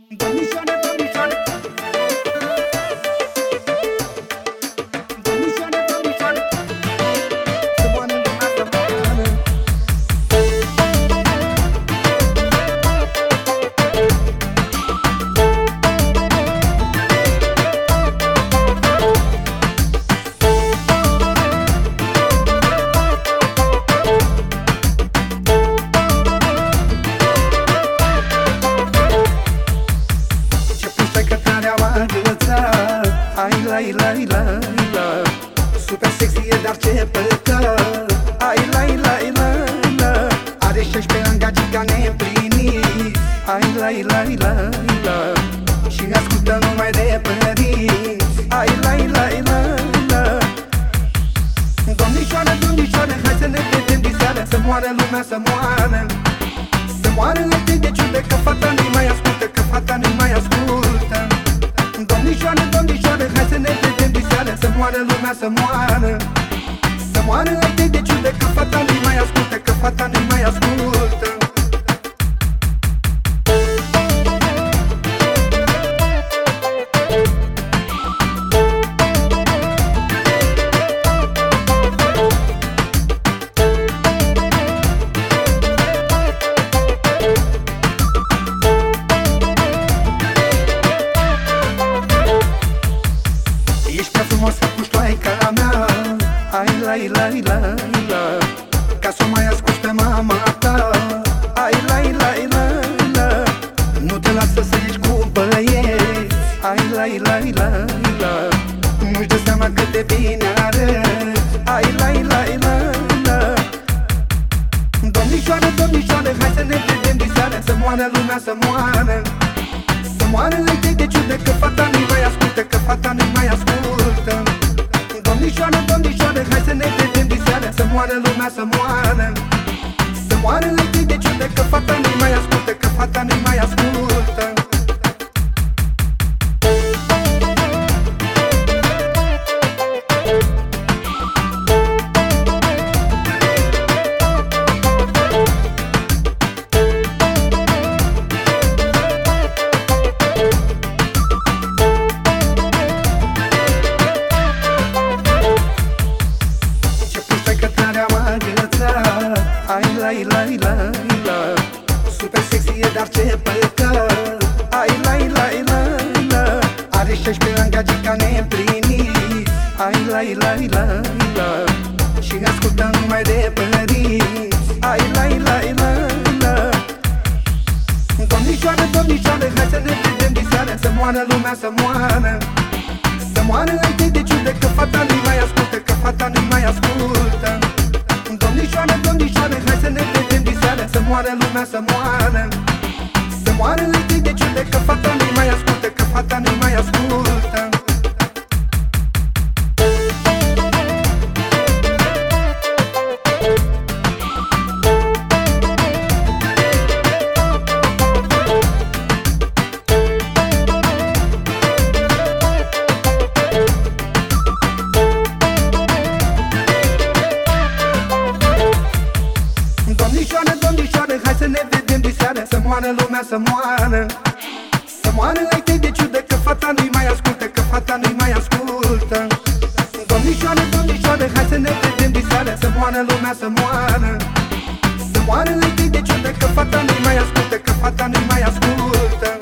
Domnișoare, domnișoare, domnișoare, domnișoare, să moară lumea, să moară. Ai la la la la, super sexy e, dar ce păcat. Ai la la la la, are 16 ani, gagica neîmplinit. Ai la la la la, și ne ascultă numai de părinți. Ai la la la la, domnișoare, domnișoare, hai să ne vedem diseară. Să moară lumea, să moară, să moară lătei de ciudă, că fata nu-i mai ascultă, că fata nu-i mai ascultă. Domnișoare, domnișoare, hai să ne vedem diseară. Să moară lumea, să moară, să moară lătei de ciudă, că fata nu-i mai ascultă, că fata nu-i mai ascultă. Ești prea frumoasă, puștoaica mea. Ai la la la la, ca să o mai asculți pe mama ta. Ai la la la la, nu te lasă să ieși cu băieți. Ai la la la la, nu-și dă seama cât de bine arăți. Ai la la la la, domnișoare, domnișoare, hai să ne vedem diseară. Să moară lumea, să moară, să moară lătei de ciudă, că fata nu-i mai ascultă, că fata nu-i mai ascultă. Domnișoare, domnișoare, hai să ne vedem diseară. Să moară lumea, să moară, să moară lătei de ciudă, că fata nu-i mai ascultă, că fata nu-i mai ascultă. Ai la la la la, super sexy e, dar ce păcat. Ai la la la la, are 16 ani, gagica neîmplinit. Ai la la la la, și ne ascultă numai de părinți. Ai la la la la, domnișoare, domnișoare, hai să ne vedem diseară. Să moară lumea, să moară, să moară lătei de ciudă, că fata nu-i mai ascultă, că fata nu-i mai ascultă. Domnișoare, domnișoare, hai să ne vedem diseară. Să moară lumea, să moară, să moară lătei de ciudă, că fata nu-i mai ascultă, că fata nu-i mai ascultă. Domnișoare, domnișoare, hai să ne vedem diseară. Să moară lumea, să moară, să moară lătei de ciudă, că fata nu-i mai ascultă, că fata nu-i mai ascultă. Domnișoare, domnișoare, hai să ne vedem diseară. Să moară lumea, să moară, să moară lătei de ciudă, că fata nu-i mai ascultă, că fata nu-i mai ascultă.